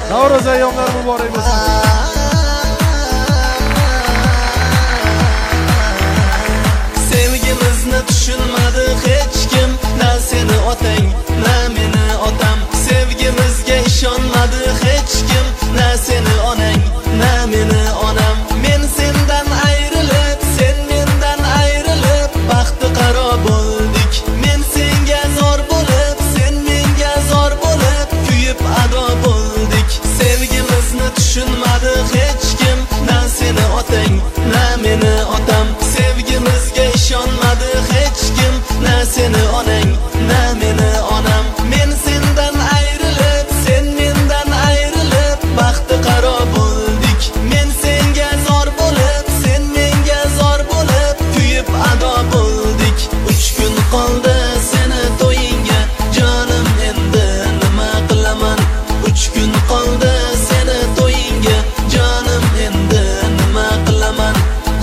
Navro'z ayyomlari muborak bo'lsin. Sevgimizni tushunmadi hech kim, na seni otang, na meni otam. Sevgimizga ishonmadi hech kim, na seni onang, na meni onam. Men sendan ayrilib, sen mendan ayrilib, baxti qaro bo'ldik. Men senga zor bo'lib, sen menga zor bo'lib, kuyib ado bo'ldik. Sevgimizni tushunmadi hech kim, na seni otang, na meni otam. Sevgimizga ishonmadi hech kim, na seni onang, na meni onam. Men sendan ayrilib, sen mendan ayrilib, baxti qaro bo'ldik. Men senga zor bo'lib, sen menga zor bo'lib, kuyib ado bo'ldik. 3 kun qoldi seni to'yingga, jonim endi nima qilaman? 3 kun qoldi seni to'yingga, jonim endi nima qilaman?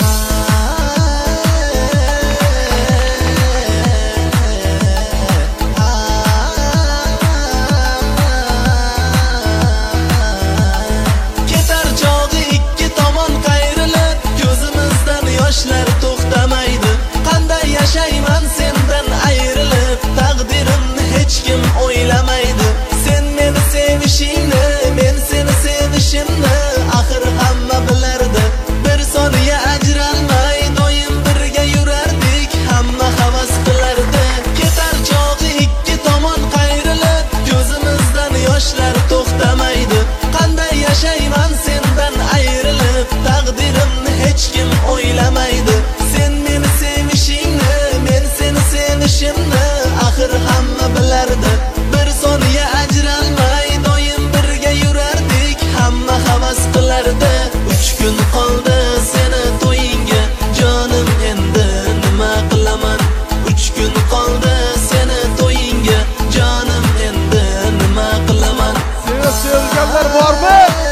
Ketar chog'i ikki tomon qayrilib, ko'zimizdan yoshlar to'xtamaydi. Qanday yashayman sendan ayrilib, taqdirimni hech kim o'ylamaydi. Sen meni sevishingni, men seni sevishimni axir hamma bilardi. Bir soniya ajralmay doim birga yurardik, hamma havas qilardi. Ketar chog'i ikki tomon qayrilib, ko'zimizdan yoshlar to'xtamaydi. Qanday yashayman sendan ayrilib, taqdirimni hech kim o'ylamaydi. Sen meni sevishingni, men seni sevishimni axir hamma bilardi. Bir soniya ajralmay doim birga yurardik, hamma havas qilardi. 3 kun qoldi seni to'yingga, jonim endi nima qilaman? 3 kun qoldi seni to'yingga, jonim endi nima qilaman? Sevganlar bormi?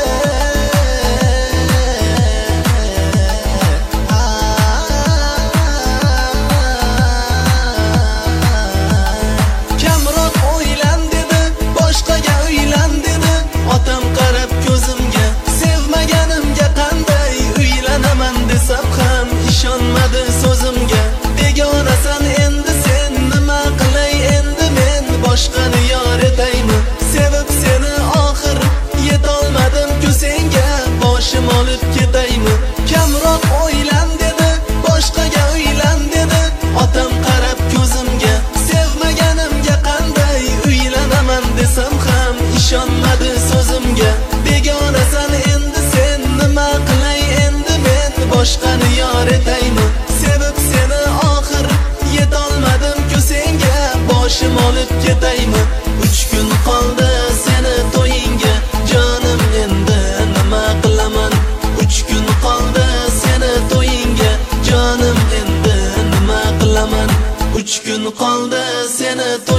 Kamroq o'ylan dedi, boshqaga uylan dedi. Otam qarab ko'zimga, sevmaganimga qanday uylanaman desam ham ishonmadi so'zimga. Begonasan endi sen, nima qilay endi men, boshqani yor etaymi? Sevib seni oxir yetolmadim-ku senga, boshim olib ketaymi? Kamroq o'ylan dedi, boshqaga uylan dedi. Otam qarab ko'zimga, sevmaganimga qanday uylanaman desam ham ishonmadi so'zimga. Begonasan endi sen, nima qilay endi men, boshqani yor etaymi? Sevib seni oxir yetolmadim-ku senga, boshim olib ketaymi? 3 kun qoldi seni to'yingga, jonim endi nima qilaman? 3 kun qoldi seni to'yingga, jonim endi nima qilaman? 3 kun qoldi seni